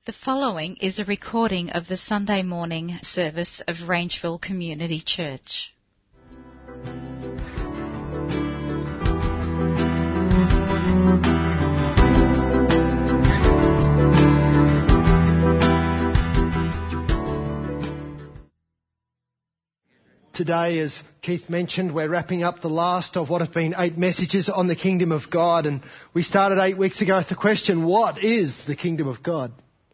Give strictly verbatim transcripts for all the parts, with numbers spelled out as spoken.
The following is a recording of the Sunday morning service of Rangeville Community Church. Today, as Keith mentioned, we're wrapping up the last of what have been eight messages on the Kingdom of God. And we started eight weeks ago with the question, what is the Kingdom of God?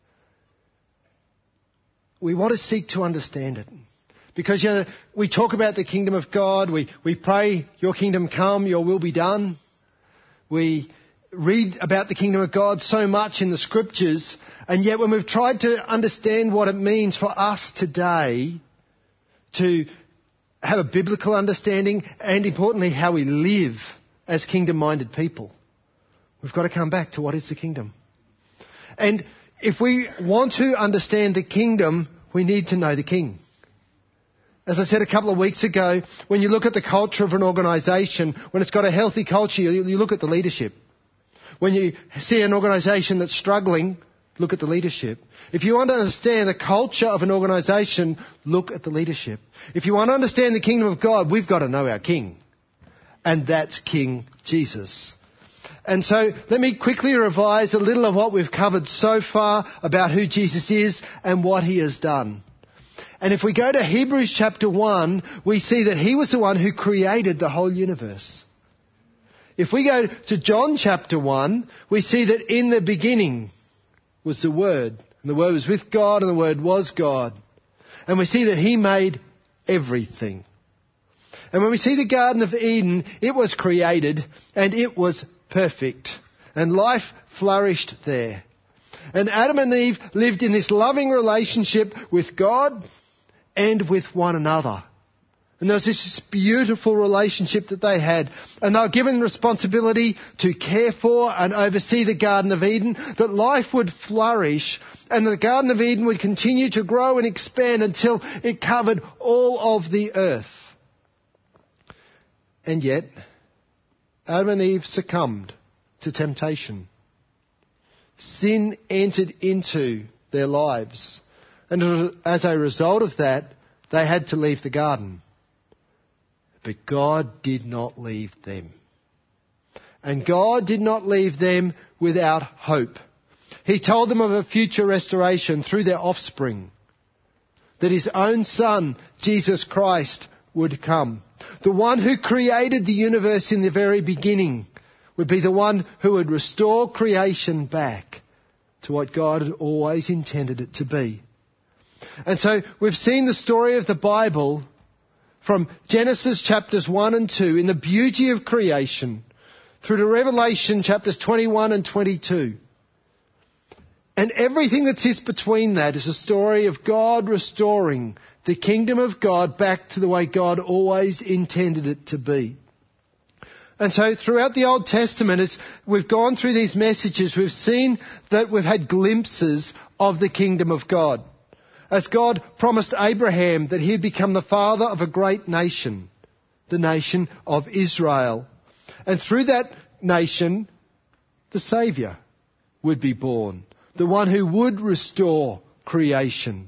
We want to seek to understand it. Because, you know, we talk about the Kingdom of God, we, we pray, your kingdom come, your will be done. We read about the Kingdom of God so much in the Scriptures, and yet when we've tried to understand what it means for us today to have a biblical understanding and, importantly, how we live as kingdom-minded people, we've got to come back to what is the kingdom. And if we want to understand the kingdom, we need to know the king. As I said a couple of weeks ago, when you look at the culture of an organisation, when it's got a healthy culture, you, you look at the leadership. When you see an organisation that's struggling, look at the leadership. If you want to understand the culture of an organisation, look at the leadership. If you want to understand the kingdom of God, we've got to know our king. And that's King Jesus. And so let me quickly revise a little of what we've covered so far about who Jesus is and what he has done. And if we go to Hebrews chapter one, we see that he was the one who created the whole universe. If we go to John chapter one, we see that in the beginning was the Word. And the Word was with God and the Word was God. And we see that he made everything. And when we see the Garden of Eden, it was created and it was perfect. And life flourished there. And Adam and Eve lived in this loving relationship with God and with one another. And there was this beautiful relationship that they had. And they were given responsibility to care for and oversee the Garden of Eden, that life would flourish and the Garden of Eden would continue to grow and expand until it covered all of the earth. And yet, Adam and Eve succumbed to temptation. Sin entered into their lives. And as a result of that, they had to leave the garden. But God did not leave them. And God did not leave them without hope. He told them of a future restoration through their offspring. That his own Son, Jesus Christ, would come. The one who created the universe in the very beginning would be the one who would restore creation back to what God had always intended it to be. And so we've seen the story of the Bible from Genesis chapters one and two in the beauty of creation through to Revelation chapters twenty-one and twenty-two. And everything that sits between that is a story of God restoring the kingdom of God back to the way God always intended it to be. And so throughout the Old Testament, as we've gone through these messages, we've seen that we've had glimpses of the kingdom of God. As God promised Abraham that he'd become the father of a great nation, the nation of Israel. And through that nation, the Saviour would be born, the one who would restore creation.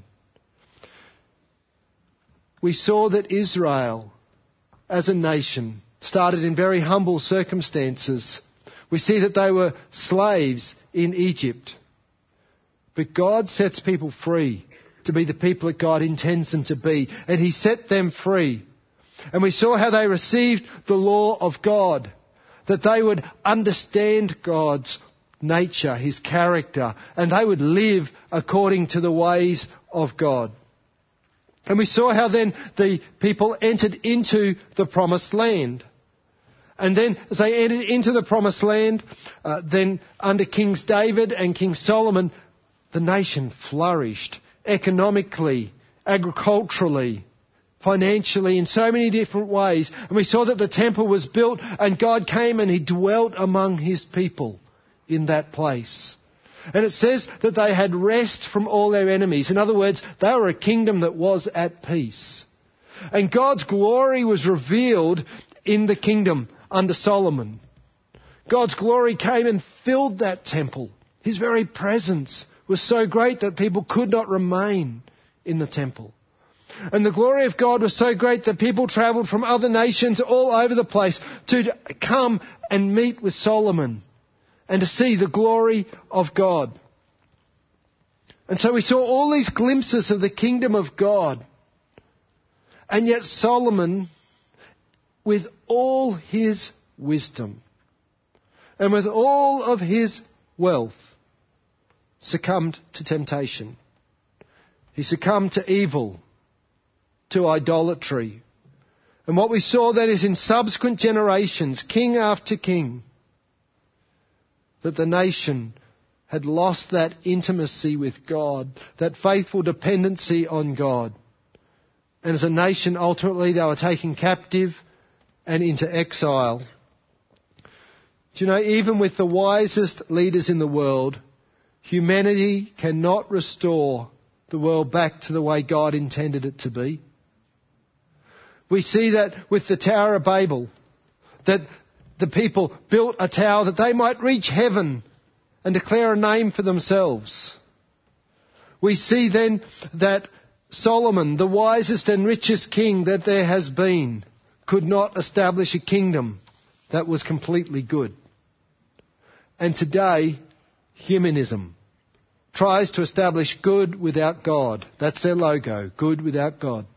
We saw that Israel, as a nation, started in very humble circumstances. We see that they were slaves in Egypt. But God sets people free to be the people that God intends them to be. And he set them free. And we saw how they received the law of God, that they would understand God's nature, his character, and they would live according to the ways of God. And we saw how then the people entered into the promised land. And then as they entered into the promised land, uh, then under Kings David and King Solomon, the nation flourished economically, agriculturally, financially, in so many different ways. And we saw that the temple was built and God came and he dwelt among his people in that place. And it says that they had rest from all their enemies. In other words, they were a kingdom that was at peace. And God's glory was revealed in the kingdom under Solomon. God's glory came and filled that temple. His very presence was so great that people could not remain in the temple. And the glory of God was so great that people travelled from other nations all over the place to come and meet with Solomon and to see the glory of God. And so we saw all these glimpses of the kingdom of God. And yet Solomon, with all his wisdom and with all of his wealth, succumbed to temptation. He succumbed to evil, to idolatry. And what we saw then is in subsequent generations, king after king, that the nation had lost that intimacy with God, that faithful dependency on God. And as a nation, ultimately, they were taken captive and into exile. Do you know, even with the wisest leaders in the world, humanity cannot restore the world back to the way God intended it to be. We see that with the Tower of Babel, that the people built a tower that they might reach heaven and declare a name for themselves. We see then that Solomon, the wisest and richest king that there has been, could not establish a kingdom that was completely good. And today, humanism tries to establish good without God. That's their logo, good without God.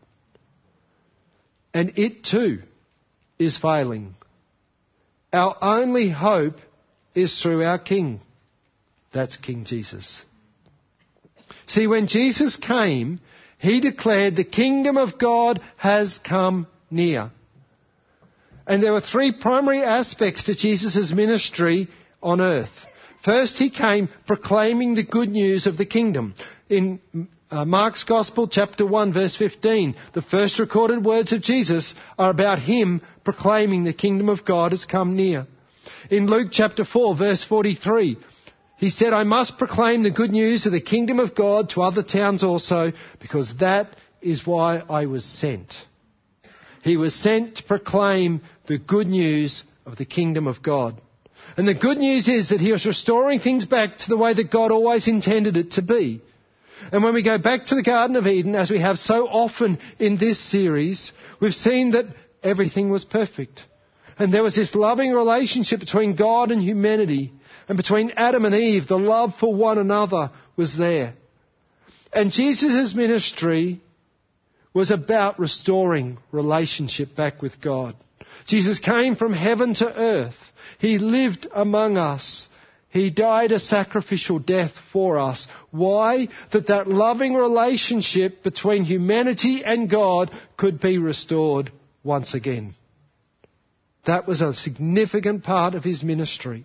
And it too is failing. Our only hope is through our King. That's King Jesus. See, when Jesus came, he declared the kingdom of God has come near. And there were three primary aspects to Jesus' ministry on earth. First, he came proclaiming the good news of the kingdom. In uh, Mark's Gospel, chapter one, verse fifteen, the first recorded words of Jesus are about him proclaiming the kingdom of God has come near. In Luke chapter four, verse forty-three, he said, I must proclaim the good news of the kingdom of God to other towns also, because that is why I was sent. He was sent to proclaim the good news of the kingdom of God. And the good news is that he was restoring things back to the way that God always intended it to be. And when we go back to the Garden of Eden, as we have so often in this series, we've seen that everything was perfect. And there was this loving relationship between God and humanity. And between Adam and Eve, the love for one another was there. And Jesus' ministry was about restoring relationship back with God. Jesus came from heaven to earth. He lived among us. He died a sacrificial death for us. Why? That that loving relationship between humanity and God could be restored once again. That was a significant part of his ministry.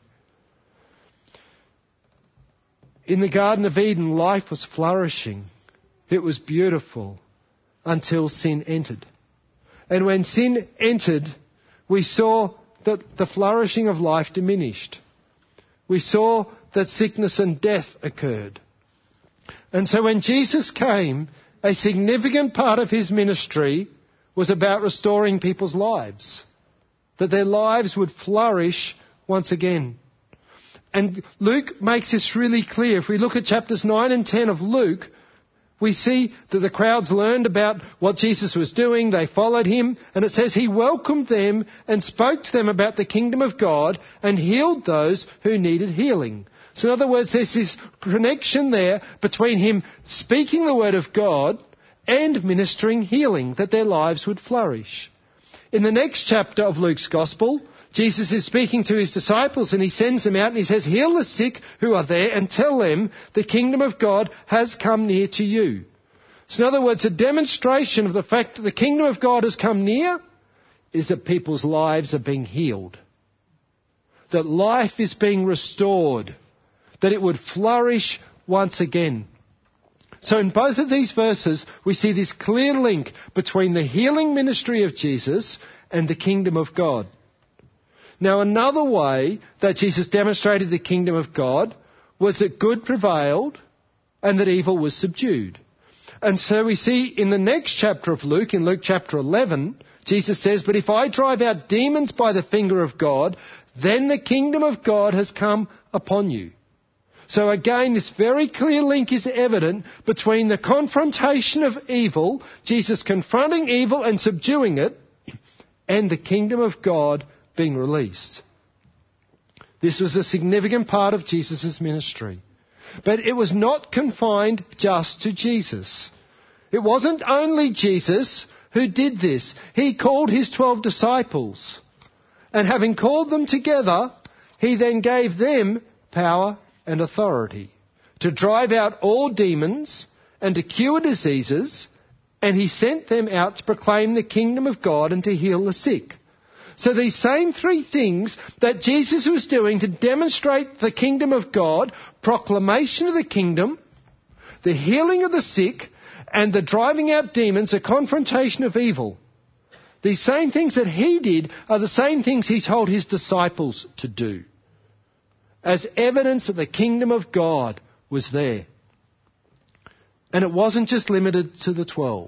In the Garden of Eden, life was flourishing. It was beautiful until sin entered. And when sin entered, we saw that the flourishing of life diminished. We saw that sickness and death occurred. And so when Jesus came, a significant part of his ministry was about restoring people's lives, that their lives would flourish once again. And Luke makes this really clear. If we look at chapters nine and ten of Luke, we see that the crowds learned about what Jesus was doing. They followed him. And it says he welcomed them and spoke to them about the kingdom of God and healed those who needed healing. So in other words, there's this connection there between him speaking the word of God and ministering healing, that their lives would flourish. In the next chapter of Luke's Gospel, Jesus is speaking to his disciples and he sends them out and he says, heal the sick who are there and tell them the kingdom of God has come near to you. So in other words, a demonstration of the fact that the kingdom of God has come near is that people's lives are being healed. That life is being restored. That it would flourish once again. So in both of these verses, we see this clear link between the healing ministry of Jesus and the kingdom of God. Now, another way that Jesus demonstrated the kingdom of God was that good prevailed and that evil was subdued. And so we see in the next chapter of Luke, in Luke chapter eleven, Jesus says, but if I drive out demons by the finger of God, then the kingdom of God has come upon you. So again, this very clear link is evident between the confrontation of evil, Jesus confronting evil and subduing it, and the kingdom of God being released. This was a significant part of Jesus' ministry. But it was not confined just to Jesus. It wasn't only Jesus who did this. He called his twelve disciples. And having called them together, he then gave them power and authority to drive out all demons and to cure diseases, and he sent them out to proclaim the kingdom of God and to heal the sick. So these same three things that Jesus was doing to demonstrate the kingdom of God, proclamation of the kingdom, the healing of the sick, and the driving out demons, the confrontation of evil. These same things that he did are the same things he told his disciples to do, as evidence that the kingdom of God was there. And it wasn't just limited to the twelve.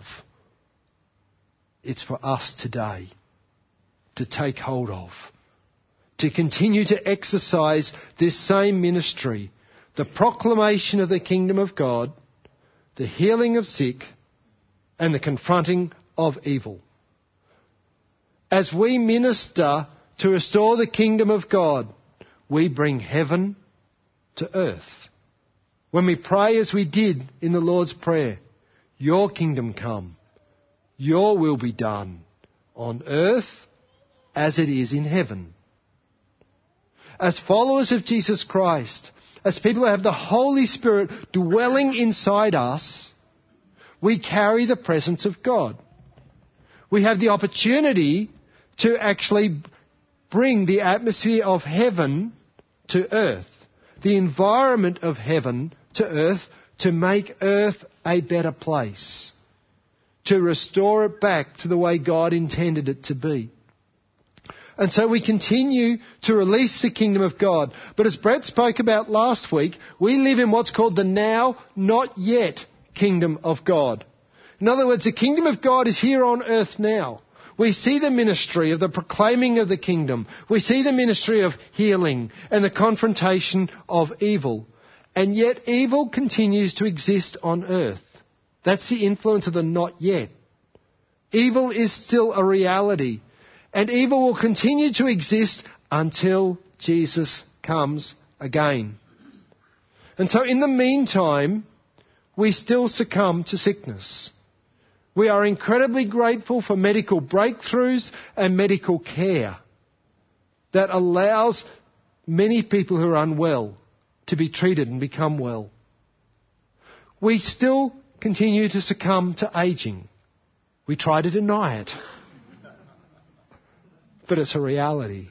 It's for us today to take hold of, to continue to exercise this same ministry, the proclamation of the kingdom of God, the healing of sick, and the confronting of evil. As we minister to restore the kingdom of God, we bring heaven to earth. When we pray as we did in the Lord's Prayer, your kingdom come, your will be done on earth as it is in heaven. As followers of Jesus Christ, as people who have the Holy Spirit dwelling inside us, we carry the presence of God. We have the opportunity to actually bring the atmosphere of heaven to earth, the environment of heaven to earth, to make earth a better place, to restore it back to the way God intended it to be. And so we continue to release the kingdom of God. But as Brett spoke about last week, we live in what's called the now, not yet kingdom of God. In other words, the kingdom of God is here on earth now. We see the ministry of the proclaiming of the kingdom. We see the ministry of healing and the confrontation of evil. And yet evil continues to exist on earth. That's the influence of the not yet. Evil is still a reality. And evil will continue to exist until Jesus comes again. And so in the meantime, we still succumb to sickness. We are incredibly grateful for medical breakthroughs and medical care that allows many people who are unwell to be treated and become well. We still continue to succumb to aging. We try to deny it. But it's a reality.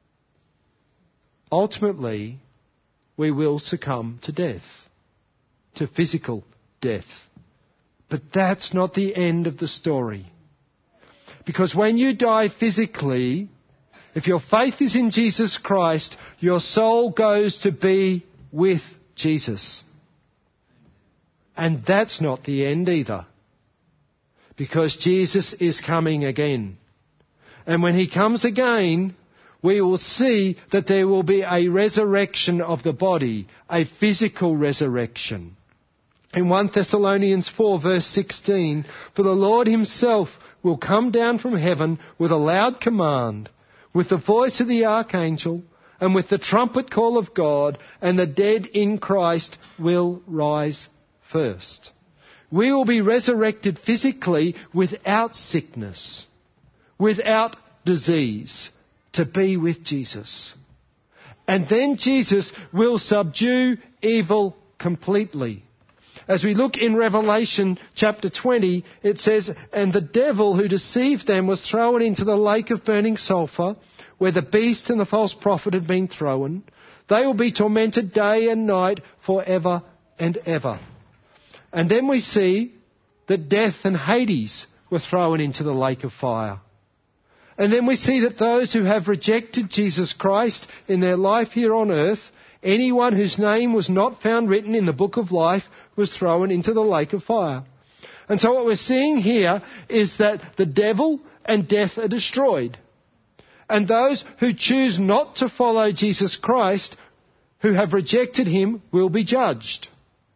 Ultimately, we will succumb to death, to physical death. But that's not the end of the story. Because when you die physically, if your faith is in Jesus Christ, your soul goes to be with Jesus. And that's not the end either. Because Jesus is coming again. And when he comes again, we will see that there will be a resurrection of the body, a physical resurrection. In First Thessalonians four verse sixteen, for the Lord himself will come down from heaven with a loud command, with the voice of the archangel, and with the trumpet call of God, and the dead in Christ will rise first. We will be resurrected physically without sickness, without disease, to be with Jesus. And then Jesus will subdue evil completely. As we look in Revelation chapter twenty, it says, and the devil who deceived them was thrown into the lake of burning sulphur, where the beast and the false prophet had been thrown. They will be tormented day and night forever and ever. And then we see that death and Hades were thrown into the lake of fire. And then we see that those who have rejected Jesus Christ in their life here on earth, anyone whose name was not found written in the book of life was thrown into the lake of fire. And so what we're seeing here is that the devil and death are destroyed. And those who choose not to follow Jesus Christ who have rejected him will be judged.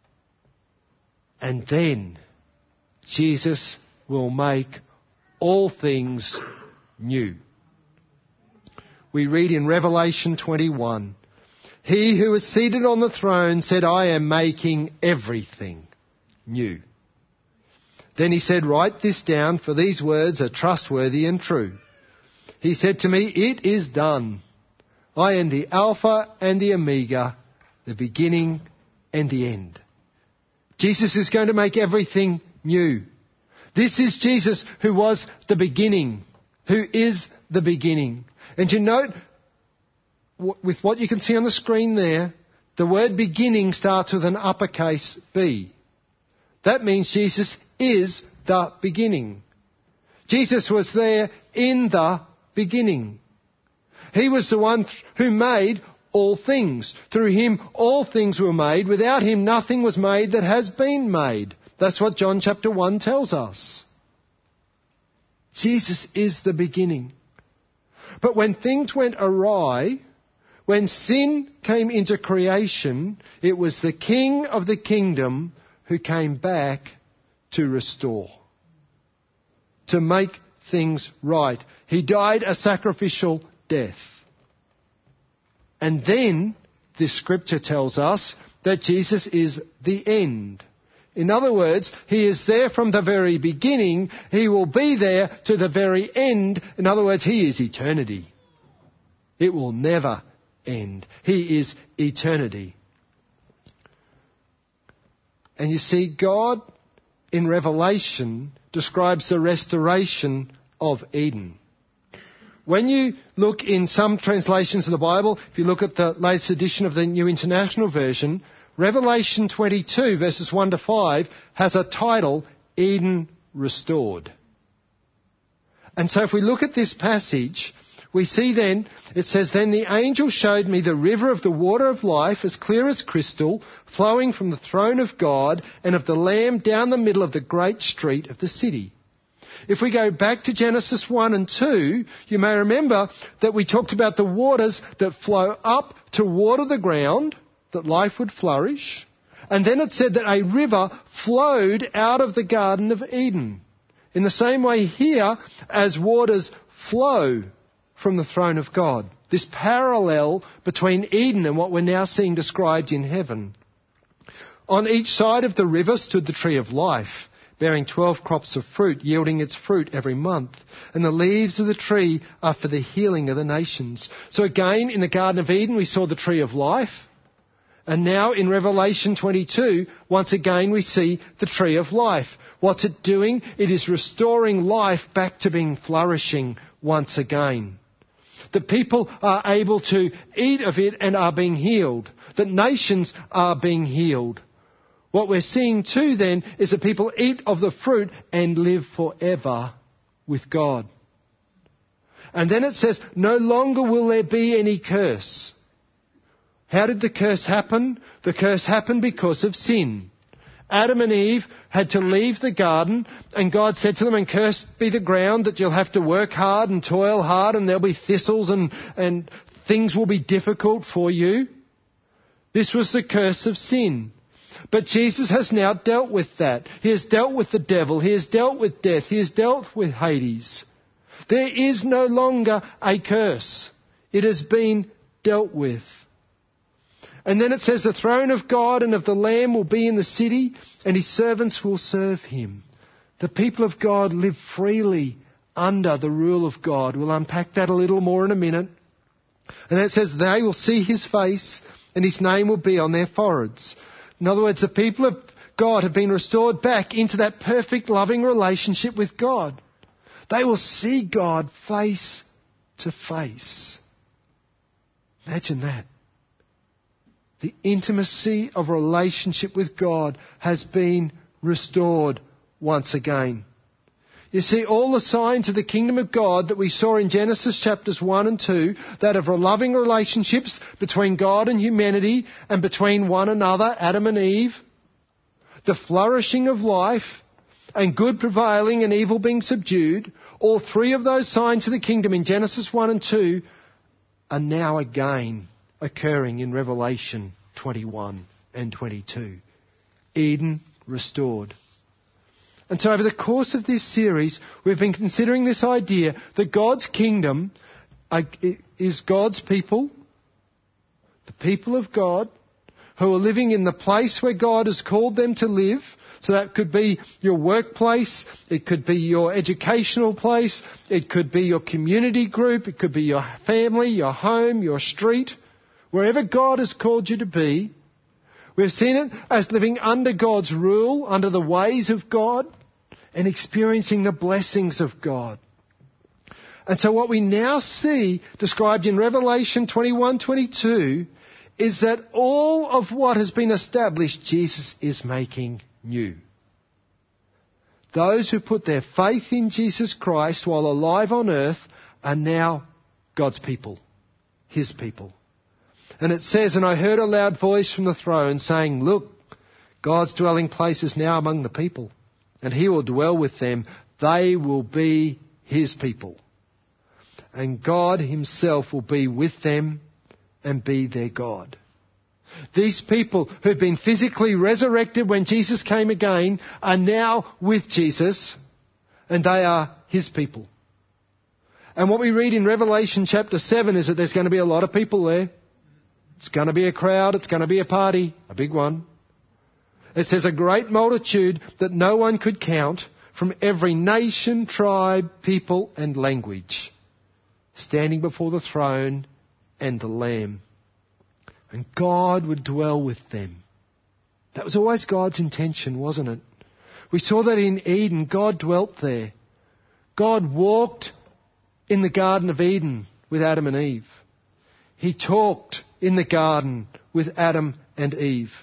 And then Jesus will make all things new. We read in Revelation twenty-one, he who is seated on the throne said, I am making everything new. Then he said, write this down, for these words are trustworthy and true. He said to me, it is done. I am the Alpha and the Omega, the beginning and the end. Jesus is going to make everything new. This is Jesus who was the beginning, who is the beginning. And you note, with what you can see on the screen there, the word beginning starts with an uppercase B. That means Jesus is the beginning. Jesus was there in the beginning. He was the one who made all things. Through him all things were made. Without him nothing was made that has been made. That's what John chapter one tells us. Jesus is the beginning. But when things went awry, when sin came into creation, it was the King of the kingdom who came back to restore, to make things right. He died a sacrificial death. And then this scripture tells us that Jesus is the end. In other words, he is there from the very beginning. He will be there to the very end. In other words, he is eternity. It will never end. He is eternity. And you see, God in Revelation describes the restoration of Eden. When you look in some translations of the Bible, if you look at the latest edition of the New International Version, Revelation twenty-two verses one to five has a title, Eden Restored. And so if we look at this passage, we see then, it says, then the angel showed me the river of the water of life, as clear as crystal, flowing from the throne of God and of the Lamb down the middle of the great street of the city. If we go back to Genesis one and two, you may remember that we talked about the waters that flow up to water the ground, that life would flourish. And then it said that a river flowed out of the Garden of Eden. In the same way here, as waters flow from the throne of God. This parallel between Eden and what we're now seeing described in heaven. On each side of the river stood the tree of life, bearing twelve crops of fruit, yielding its fruit every month. And the leaves of the tree are for the healing of the nations. So again, in the Garden of Eden, we saw the tree of life. And now in Revelation twenty-two, once again, we see the tree of life. What's it doing? It is restoring life back to being flourishing once again. The people are able to eat of it and are being healed. That nations are being healed. What we're seeing too then is that people eat of the fruit and live forever with God. And then it says, no longer will there be any curse. How did the curse happen? The curse happened because of sin. Adam and Eve had to leave the garden, and God said to them, and cursed be the ground that you'll have to work hard and toil hard, and there'll be thistles and, and things will be difficult for you. This was the curse of sin. But Jesus has now dealt with that. He has dealt with the devil. He has dealt with death. He has dealt with Hades. There is no longer a curse. It has been dealt with. And then it says the throne of God and of the Lamb will be in the city, and his servants will serve him. The people of God live freely under the rule of God. We'll unpack that a little more in a minute. And then it says they will see his face, and his name will be on their foreheads. In other words, the people of God have been restored back into that perfect, loving relationship with God. They will see God face to face. Imagine that. The intimacy of relationship with God has been restored once again. You see, all the signs of the kingdom of God that we saw in Genesis chapters one and two, that of loving relationships between God and humanity and between one another, Adam and Eve, the flourishing of life and good prevailing and evil being subdued, all three of those signs of the kingdom in Genesis one and two are now again occurring in Revelation twenty-one and twenty-two. Eden restored. And so over the course of this series, we've been considering this idea that God's kingdom is God's people, the people of God, who are living in the place where God has called them to live. So that could be your workplace, it could be your educational place, it could be your community group, it could be your family, your home, your street. Wherever God has called you to be, we've seen it as living under God's rule, under the ways of God, and experiencing the blessings of God. And so what we now see described in Revelation twenty-one twenty-two is that all of what has been established, Jesus is making new. Those who put their faith in Jesus Christ while alive on earth are now God's people, His people. And it says, and I heard a loud voice from the throne saying, look, God's dwelling place is now among the people, and He will dwell with them. They will be His people. And God Himself will be with them and be their God. These people who've been physically resurrected when Jesus came again are now with Jesus, and they are His people. And what we read in Revelation chapter seven is that there's going to be a lot of people there. It's going to be a crowd, it's going to be a party, a big one. It says a great multitude that no one could count from every nation, tribe, people and language, standing before the throne and the Lamb. And God would dwell with them. That was always God's intention, wasn't it? We saw that in Eden, God dwelt there. God walked in the Garden of Eden with Adam and Eve. He talked in the garden with Adam and Eve.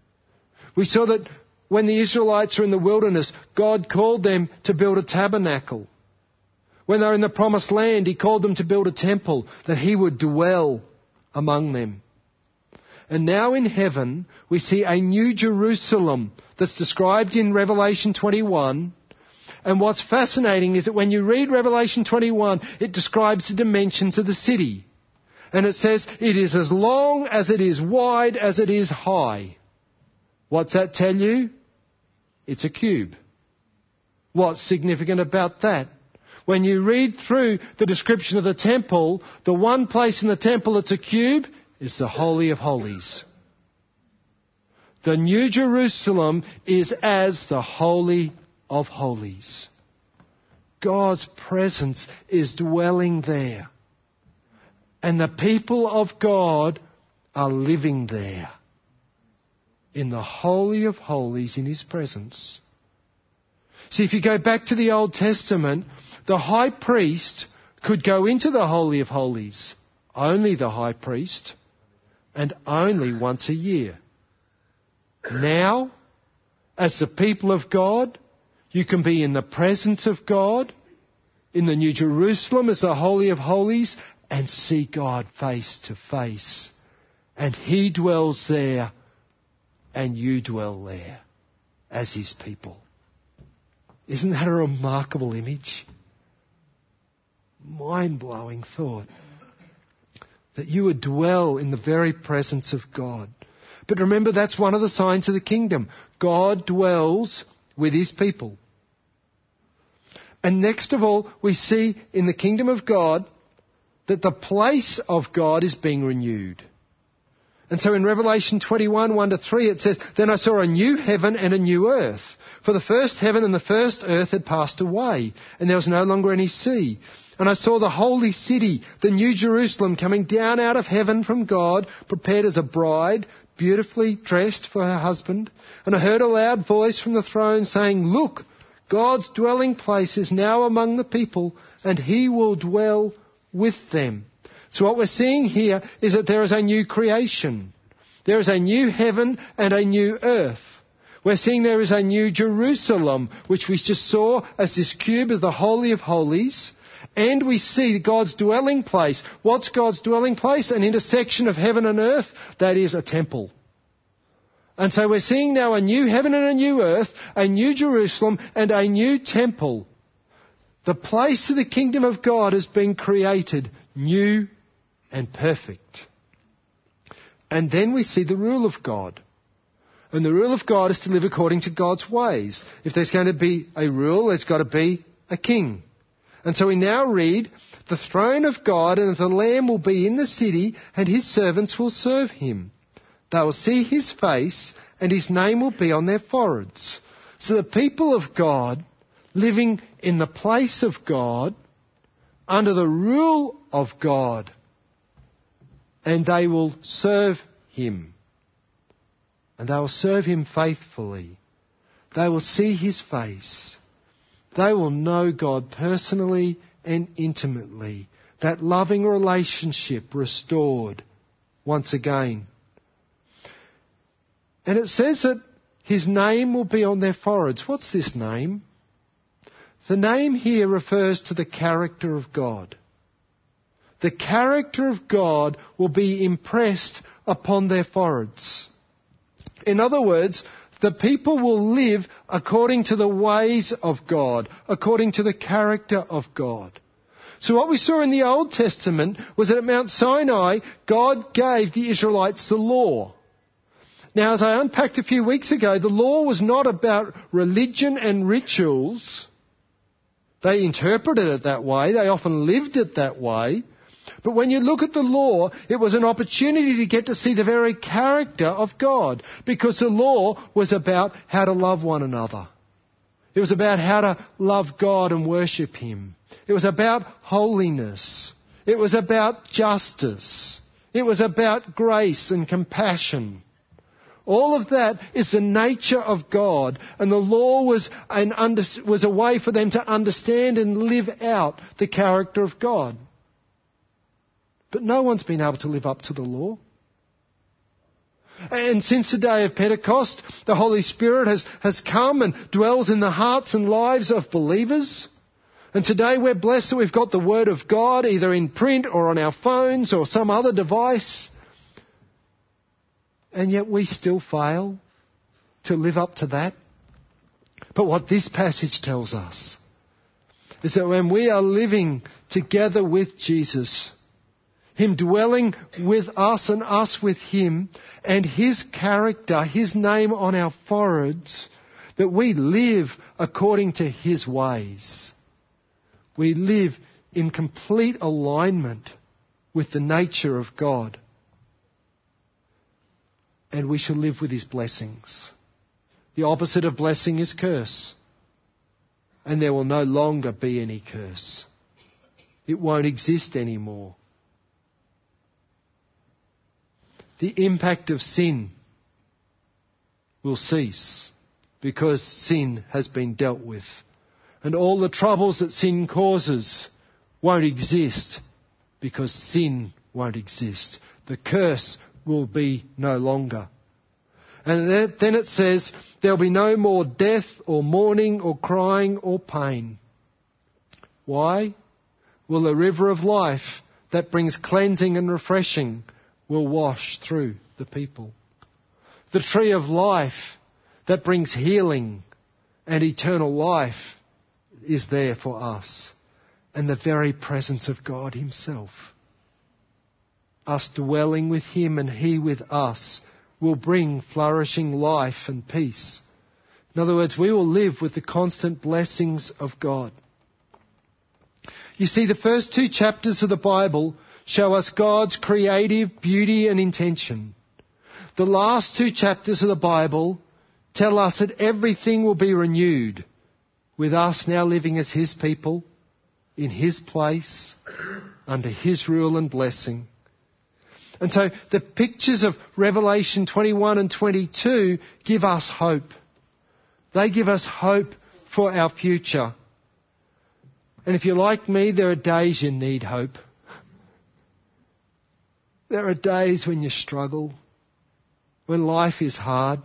We saw that when the Israelites were in the wilderness, God called them to build a tabernacle. When they were in the promised land, He called them to build a temple that He would dwell among them. And now in heaven, we see a new Jerusalem that's described in Revelation twenty-one. And what's fascinating is that when you read Revelation twenty-one, it describes the dimensions of the city. And it says, it is as long as it is wide as it is high. What's that tell you? It's a cube. What's significant about that? When you read through the description of the temple, the one place in the temple that's a cube is the Holy of Holies. The New Jerusalem is as the Holy of Holies. God's presence is dwelling there. And the people of God are living there in the Holy of Holies in His presence. See, if you go back to the Old Testament, the high priest could go into the Holy of Holies. Only the high priest, and only once a year. Now, as the people of God, you can be in the presence of God, in the New Jerusalem as the Holy of Holies, and see God face to face. And He dwells there, and you dwell there as His people. Isn't that a remarkable image? Mind-blowing thought. That you would dwell in the very presence of God. But remember, that's one of the signs of the kingdom. God dwells with His people. And next of all, we see in the kingdom of God that the place of God is being renewed. And so in Revelation twenty-one, one to three, it says, then I saw a new heaven and a new earth. For the first heaven and the first earth had passed away, and there was no longer any sea. And I saw the holy city, the New Jerusalem, coming down out of heaven from God, prepared as a bride, beautifully dressed for her husband. And I heard a loud voice from the throne saying, look, God's dwelling place is now among the people, and He will dwell with them. So what we're seeing here is that there is a new creation. There is a new heaven and a new earth. We're seeing there is a new Jerusalem, which we just saw as this cube of the Holy of Holies. And we see God's dwelling place. What's God's dwelling place? An intersection of heaven and earth. That is a temple. And so we're seeing now a new heaven and a new earth, a new Jerusalem and a new temple. The place of the kingdom of God has been created new and perfect. And then we see the rule of God. And the rule of God is to live according to God's ways. If there's going to be a rule, there's got to be a king. And so we now read, the throne of God and the Lamb will be in the city, and his servants will serve him. They will see his face, and his name will be on their foreheads. So the people of God, living in the place of God, under the rule of God, and they will serve him. And they will serve him faithfully. They will see his face. They will know God personally and intimately. That loving relationship restored once again. And it says that his name will be on their foreheads. What's this name? The name here refers to the character of God. The character of God will be impressed upon their foreheads. In other words, the people will live according to the ways of God, according to the character of God. So what we saw in the Old Testament was that at Mount Sinai, God gave the Israelites the law. Now, as I unpacked a few weeks ago, the law was not about religion and rituals. They interpreted it that way. They often lived it that way. But when you look at the law, it was an opportunity to get to see the very character of God, because the law was about how to love one another. It was about how to love God and worship him. It was about holiness. It was about justice. It was about grace and compassion. All of that is the nature of God, and the law was an under, was a way for them to understand and live out the character of God. But no one's been able to live up to the law. And since the day of Pentecost, the Holy Spirit has, has come and dwells in the hearts and lives of believers. And today we're blessed that we've got the Word of God either in print or on our phones or some other device. And yet we still fail to live up to that. But what this passage tells us is that when we are living together with Jesus, him dwelling with us and us with him, and his character, his name on our foreheads, that we live according to his ways. We live in complete alignment with the nature of God. And we shall live with his blessings. The opposite of blessing is curse. And there will no longer be any curse. It won't exist anymore. The impact of sin will cease because sin has been dealt with. And all the troubles that sin causes won't exist because sin won't exist. The curse will be no longer. And then it says, there'll be no more death or mourning or crying or pain. Why? Well, the river of life that brings cleansing and refreshing will wash through the people. The tree of life that brings healing and eternal life is there for us. And the very presence of God himself. Us dwelling with him and he with us will bring flourishing life and peace. In other words, we will live with the constant blessings of God. You see, the first two chapters of the Bible show us God's creative beauty and intention. The last two chapters of the Bible tell us that everything will be renewed, with us now living as his people, in his place, under his rule and blessing. And so the pictures of Revelation twenty-one and twenty-two give us hope. They give us hope for our future. And if you're like me, there are days you need hope. There are days when you struggle, when life is hard.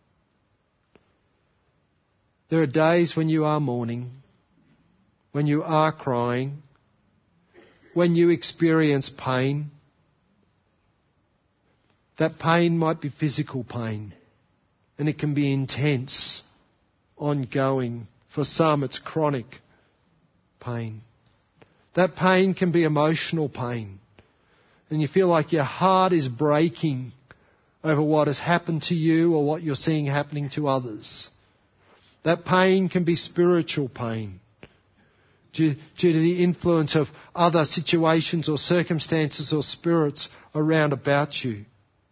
There are days when you are mourning, when you are crying, when you experience pain. That pain might be physical pain, and it can be intense, ongoing. For some, it's chronic pain. That pain can be emotional pain. And you feel like your heart is breaking over what has happened to you or what you're seeing happening to others. That pain can be spiritual pain due, due to the influence of other situations or circumstances or spirits around about you.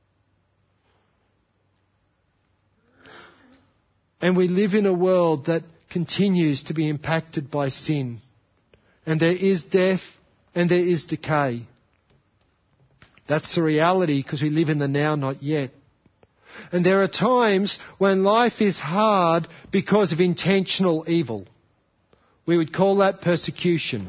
And we live in a world that continues to be impacted by sin. And there is death and there is decay. That's the reality because we live in the now, not yet. And there are times when life is hard because of intentional evil. We would call that persecution.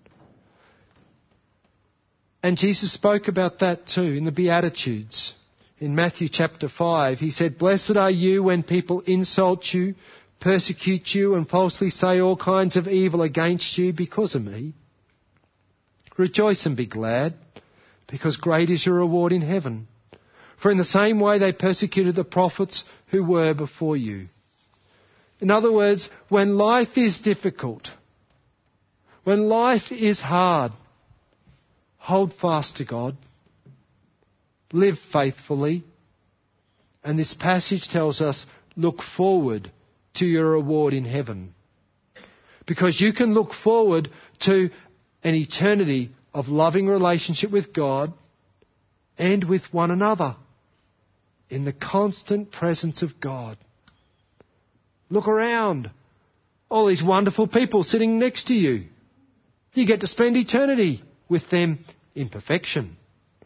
And Jesus spoke about that too in the Beatitudes. In Matthew chapter five, he said, "Blessed are you when people insult you, persecute you and falsely say all kinds of evil against you because of me. Rejoice and be glad, because great is your reward in heaven. For in the same way they persecuted the prophets who were before you." In other words, when life is difficult, when life is hard, hold fast to God. Live faithfully. And this passage tells us, look forward to your reward in heaven. Because you can look forward to an eternity of loving relationship with God and with one another in the constant presence of God. Look around. All these wonderful people sitting next to you. You get to spend eternity with them in perfection.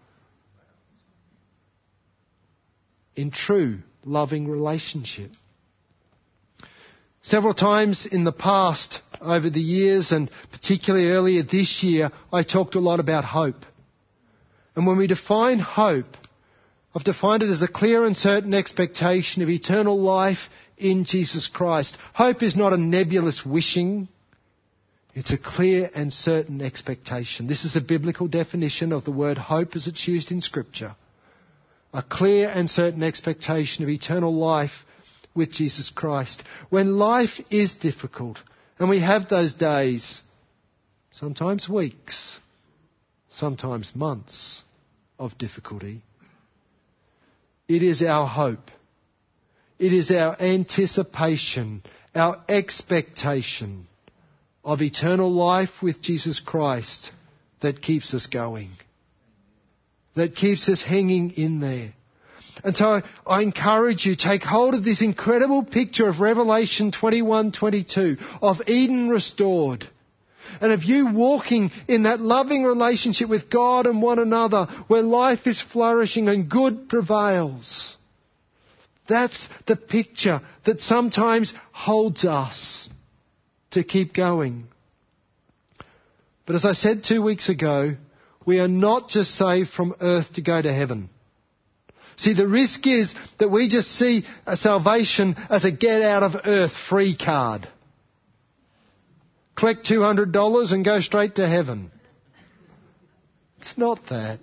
In true loving relationship. Several times in the past, over the years, and particularly earlier this year, I talked a lot about hope. And when we define hope, I've defined it as a clear and certain expectation of eternal life in Jesus Christ. Hope is not a nebulous wishing. It's a clear and certain expectation. This is a biblical definition of the word hope as it's used in Scripture. A clear and certain expectation of eternal life with Jesus Christ. When life is difficult, and we have those days, sometimes weeks, sometimes months of difficulty, it is our hope. It is our anticipation, our expectation of eternal life with Jesus Christ that keeps us going. That keeps us hanging in there. And so I encourage you, take hold of this incredible picture of Revelation twenty-one twenty-two, of Eden restored. And of you walking in that loving relationship with God and one another, where life is flourishing and good prevails. That's the picture that sometimes holds us to keep going. But as I said two weeks ago, we are not just saved from earth to go to heaven. See, the risk is that we just see a salvation as a get out of earth free card. Collect two hundred dollars and go straight to heaven. It's not that.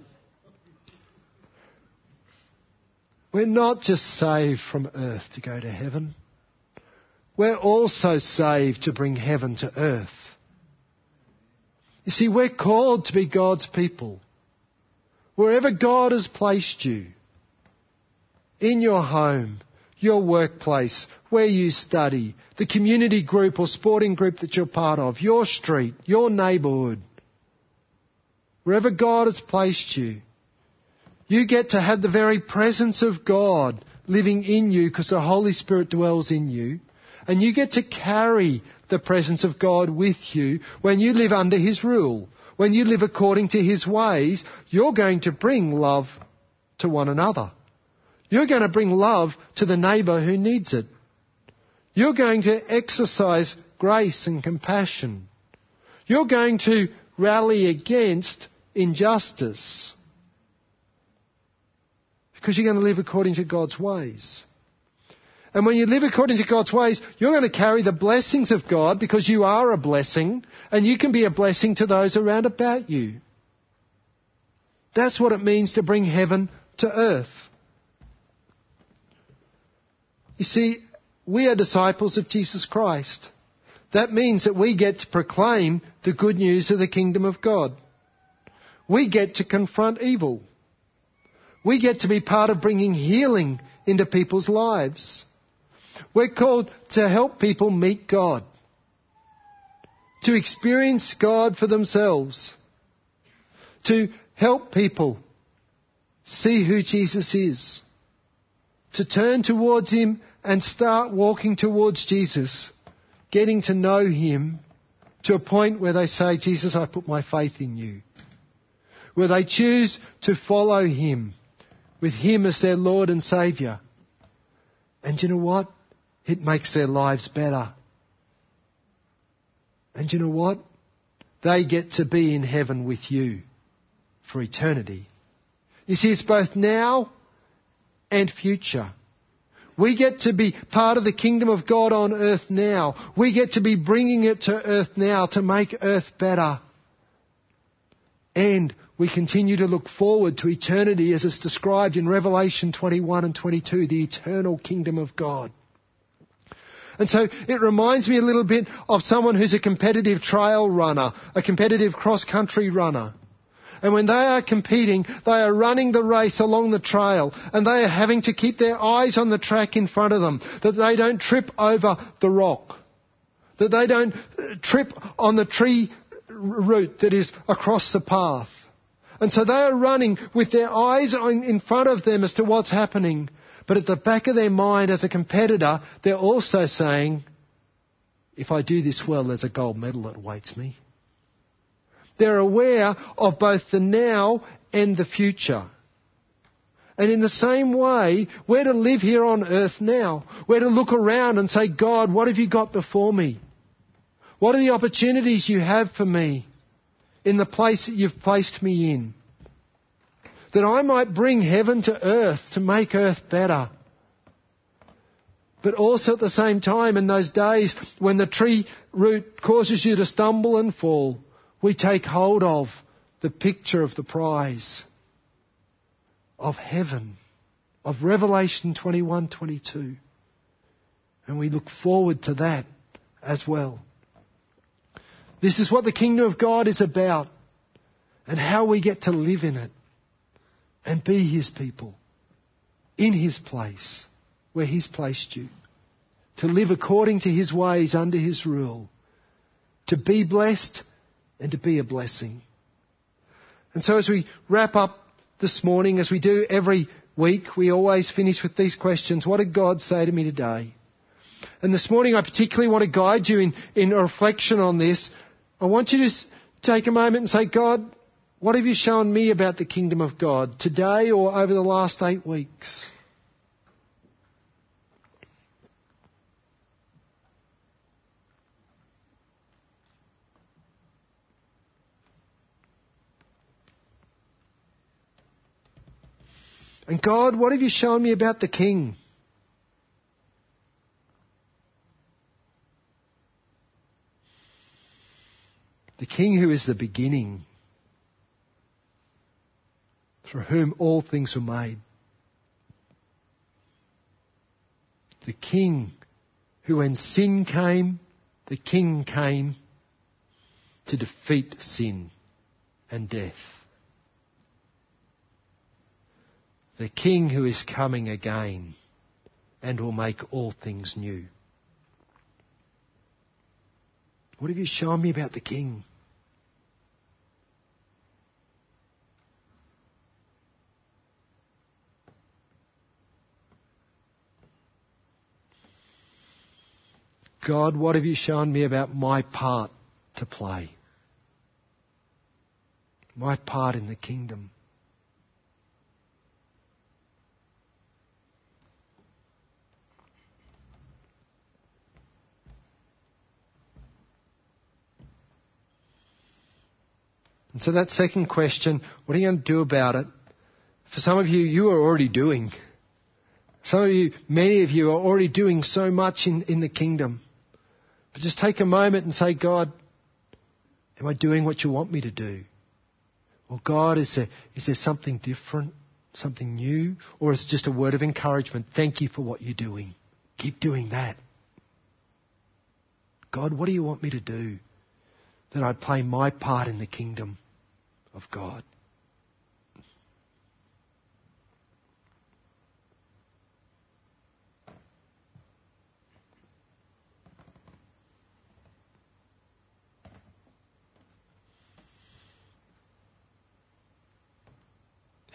We're not just saved from earth to go to heaven. We're also saved to bring heaven to earth. You see, we're called to be God's people. Wherever God has placed you, in your home, your workplace, where you study, the community group or sporting group that you're part of, your street, your neighbourhood, wherever God has placed you, you get to have the very presence of God living in you because the Holy Spirit dwells in you. And you get to carry the presence of God with you when you live under His rule. When you live according to His ways, you're going to bring love to one another. You're going to bring love to the neighbour who needs it. You're going to exercise grace and compassion. You're going to rally against injustice. Because you're going to live according to God's ways. And when you live according to God's ways, you're going to carry the blessings of God because you are a blessing and you can be a blessing to those around about you. That's what it means to bring heaven to earth. You see, we are disciples of Jesus Christ. That means that we get to proclaim the good news of the kingdom of God. We get to confront evil. We get to be part of bringing healing into people's lives. We're called to help people meet God, to experience God for themselves, to help people see who Jesus is, to turn towards Him and start walking towards Jesus, getting to know Him to a point where they say, Jesus, I put my faith in you. Where they choose to follow Him, with Him as their Lord and Saviour. And you know what? It makes their lives better. And you know what? They get to be in heaven with you for eternity. You see, it's both now and future. We get to be part of the kingdom of God on earth now. We get to be bringing it to earth now to make earth better. And we continue to look forward to eternity as it's described in Revelation twenty-one and twenty-two, the eternal kingdom of God. And so it reminds me a little bit of someone who's a competitive trail runner, a competitive cross-country runner. And when they are competing, they are running the race along the trail, and they are having to keep their eyes on the track in front of them, that they don't trip over the rock, that they don't trip on the tree root that is across the path. And so they are running with their eyes on, in front of them as to what's happening. But at the back of their mind as a competitor, they're also saying, if I do this well, there's a gold medal that awaits me. They're aware of both the now and the future. And in the same way, we're to live here on earth now. We're to look around and say, God, what have you got before me? What are the opportunities you have for me in the place that you've placed me in? That I might bring heaven to earth to make earth better. But also at the same time, in those days when the tree root causes you to stumble and fall, we take hold of the picture of the prize of heaven, of Revelation twenty-one, twenty-two. And we look forward to that as well. This is what the kingdom of God is about, and how we get to live in it and be His people in His place where He's placed you, to live according to His ways under His rule, to be blessed and to be a blessing. And so as we wrap up this morning, as we do every week, we always finish with these questions. What did God say to me today? And this morning I particularly want to guide you in, in a reflection on this. I want you to take a moment and say, God, what have you shown me about the kingdom of God today or over the last eight weeks? And God, what have you shown me about the King? The King who is the beginning, through whom all things were made. The King who, when sin came, the King came to defeat sin and death. The King who is coming again and will make all things new. What have you shown me about the King? God, what have you shown me about my part to play? My part in the kingdom. And so that second question, what are you going to do about it? For some of you, you are already doing. Some of you, many of you are already doing so much in, in the kingdom. But just take a moment and say, God, am I doing what you want me to do? Or God, is there, is there something different, something new? Or is it just a word of encouragement? Thank you for what you're doing. Keep doing that. God, what do you want me to do? That I play my part in the kingdom of God.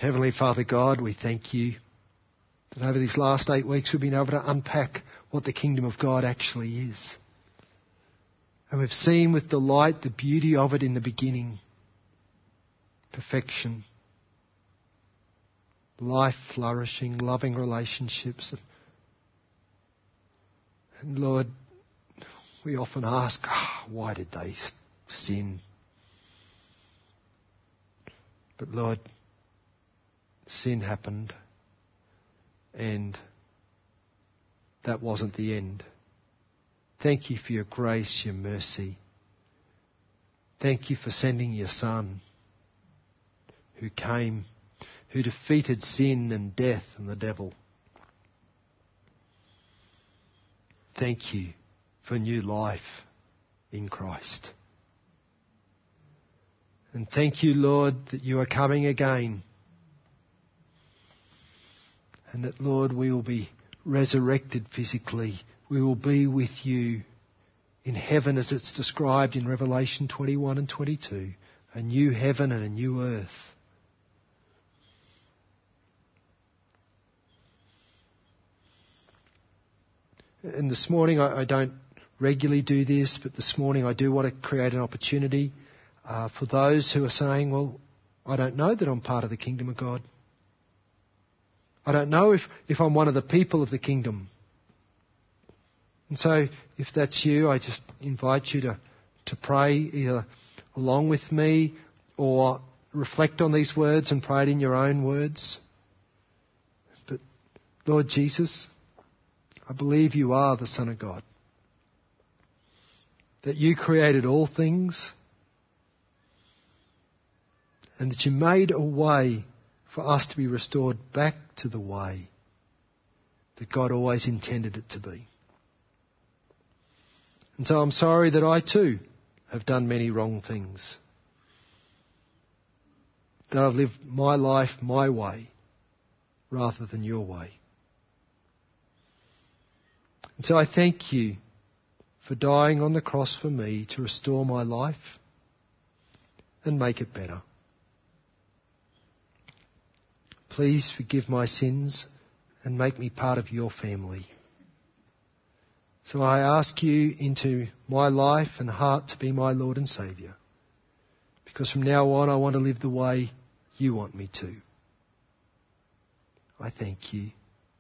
Heavenly Father God, we thank you that over these last eight weeks we've been able to unpack what the kingdom of God actually is. And we've seen with delight the beauty of it in the beginning. Perfection. Life flourishing, loving relationships. And Lord, we often ask, oh, why did they sin? But Lord, sin happened, and that wasn't the end. Thank you for your grace, your mercy. Thank you for sending your Son, who came, who defeated sin and death and the devil. Thank you for new life in Christ. And thank you, Lord, that you are coming again. And that, Lord, we will be resurrected physically. We will be with you in heaven as it's described in Revelation twenty-one and twenty-two. A new heaven and a new earth. And this morning, I, I don't regularly do this, but this morning I do want to create an opportunity uh, for those who are saying, well, I don't know that I'm part of the kingdom of God. I don't know if, if I'm one of the people of the kingdom. And so, if that's you, I just invite you to, to pray either along with me or reflect on these words and pray it in your own words. But, Lord Jesus, I believe you are the Son of God. That you created all things and that you made a way for us to be restored back to the way that God always intended it to be. And so I'm sorry that I too have done many wrong things. That I've lived my life my way rather than your way. And so I thank you for dying on the cross for me to restore my life and make it better. Please forgive my sins and make me part of your family. So I ask you into my life and heart to be my Lord and Saviour. Because from now on I want to live the way you want me to. I thank you.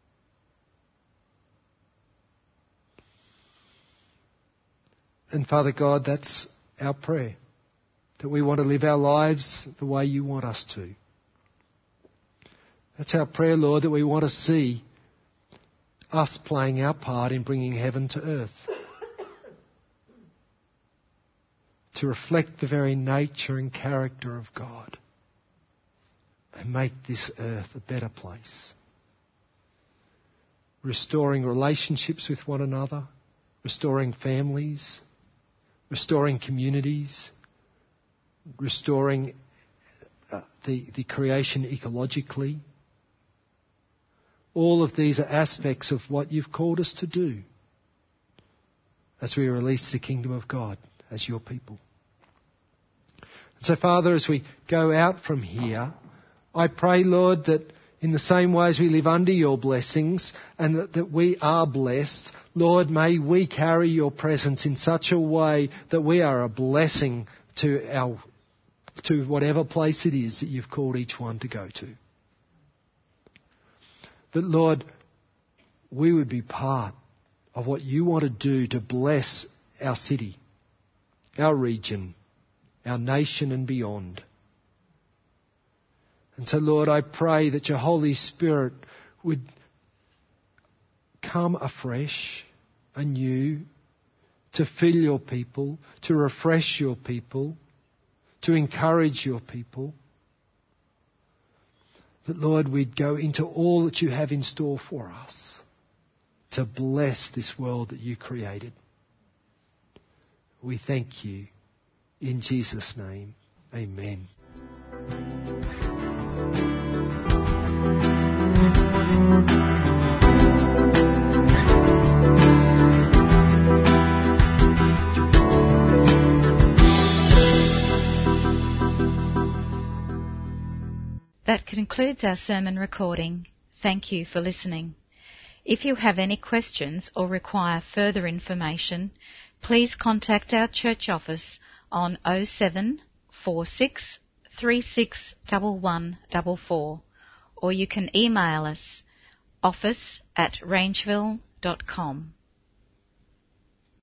And Father God, that's our prayer. That we want to live our lives the way you want us to. That's our prayer, Lord, that we want to see us playing our part in bringing heaven to earth. To reflect the very nature and character of God. And make this earth a better place. Restoring relationships with one another. Restoring families. Restoring communities. Restoring uh, the, the creation ecologically. All of these are aspects of what you've called us to do as we release the kingdom of God as your people. And so, Father, as we go out from here, I pray, Lord, that in the same way as we live under your blessings and that, that we are blessed, Lord, may we carry your presence in such a way that we are a blessing to our, to whatever place it is that you've called each one to go to. That, Lord, we would be part of what you want to do to bless our city, our region, our nation and beyond. And so, Lord, I pray that your Holy Spirit would come afresh, anew, to fill your people, to refresh your people, to encourage your people. That, Lord, we'd go into all that you have in store for us to bless this world that you created. We thank you. In Jesus' name, amen. That concludes our sermon recording. Thank you for listening. If you have any questions or require further information, please contact our church office on oh seven four six three six one one four four, or you can email us office at rangeville dot com.